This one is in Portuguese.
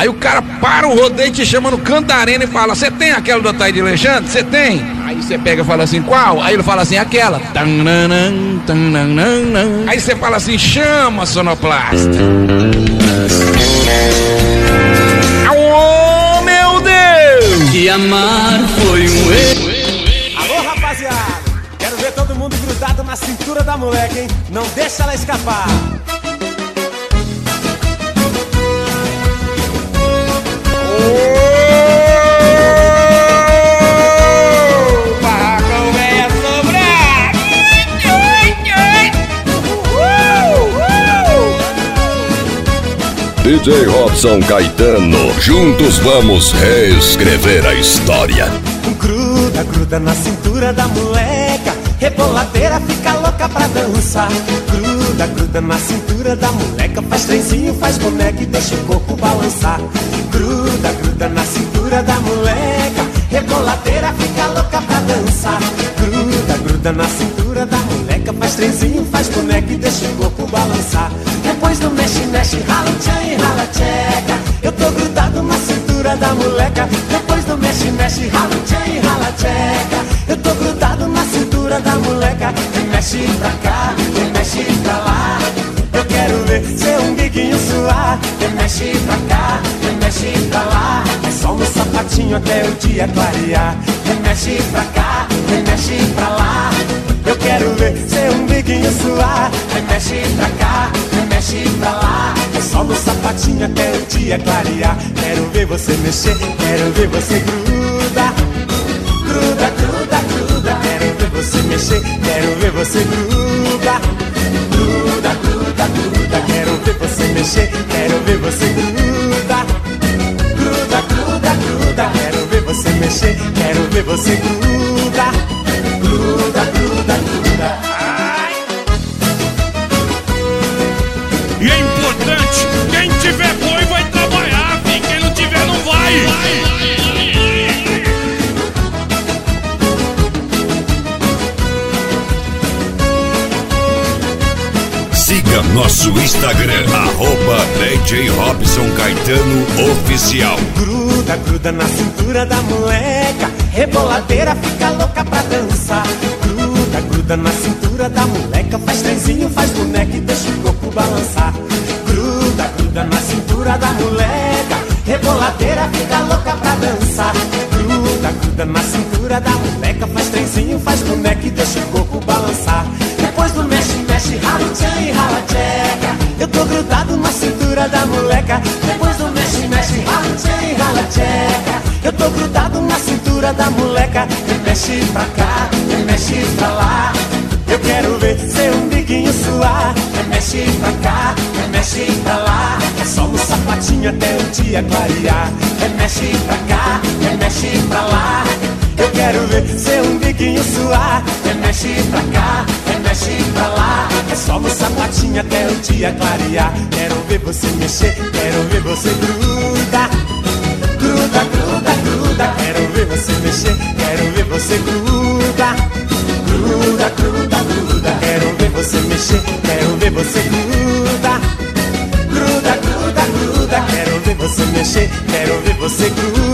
Aí o cara para o rodeio, te chama no canto da arena e fala: você tem aquela do Ataíde Alexandre? Você tem? Aí você pega e fala assim: qual? Aí ele fala assim: aquela. Aí você fala assim: chama, sonoplasta. Oh, meu Deus! Te amar foi um erro. Alô, rapaziada, quero ver todo mundo grudado na cintura da moleque, hein? Não deixa ela escapar. DJ Robson Caetano, juntos vamos reescrever a história. Gruda, gruda na cintura da moleca, reboladeira fica louca pra dançar. Gruda, gruda na cintura da moleca, faz trenzinho, faz boneca e deixa o corpo balançar. Gruda, gruda na cintura da moleca, reboladeira fica louca pra dançar. Gruda, gruda na cintura da moleca, faz trenzinho, faz boneca e deixa o corpo balançar. Depois do mexe, mexe, rala tchan e rala tcheca. Eu tô grudado na cintura da moleca. Depois do mexe, mexe, rala tchan e rala tcheca. Eu tô grudado na cintura da moleca. E mexe pra cá, e mexe pra lá. Eu quero ver seu umbiguinho suar. E mexe pra cá, e mexe pra lá. É só no sapatinho até o dia clarear. E mexe pra cá, e mexe pra lá. Eu quero ver seu umbiguinho suar. E mexe pra cá, e mexe pra lá. É só no sapatinho até o dia clarear. Quero ver você mexer, quero ver você gruda. Gruda, gruda, gruda. Quero ver você mexer, quero ver você gruda. Gruda, gruda, gruda. Quero ver você mexer, quero ver você gruda. Gruda, gruda, gruda. Quero ver você mexer, quero ver você gruda. Gruda, gruda, gruda. Ai. E é importante, quem tiver boi vai trabalhar, filho. Quem não tiver não vai. Siga nosso Instagram, @DJ Robson Caetano Oficial. Gruda, gruda na cintura da moleca, reboladeira fica louca pra dançar. Gruda, gruda na cintura da moleca, faz trenzinho, faz boneca e deixa o corpo balançar. Gruda, gruda na cintura da moleca, reboladeira fica louca pra dançar. Gruda, gruda na cintura da moleca, faz trenzinho, faz boneca e deixa o corpo balançar. Depois do mexe, mexe, rala tchan e rala tcheca. Eu tô grudado na cintura da moleca. Depois do mexe, mexe, rala tchan e rala tcheca. Eu tô grudado na cintura da moleca. E mexe pra cá, e mexe pra lá. Eu quero ver seu umbiguinho suar. E mexe pra cá, e mexe pra lá. É só no sapatinho até o dia clarear. E mexe pra cá, e mexe pra lá. Eu quero ver seu umbiguinho suar. E mexe pra cá, e mexe pra lá. É só no sapatinho até o dia clarear. Quero ver você mexer, quero ver você gruda. Gruda, gruda, gruda. Quero ver você mexer, quero ver você gruda. Gruda, gruda, gruda. Quero ver você mexer, quero ver você gruda. Gruda, gruda, gruda. Quero ver você mexer, quero ver você gruda.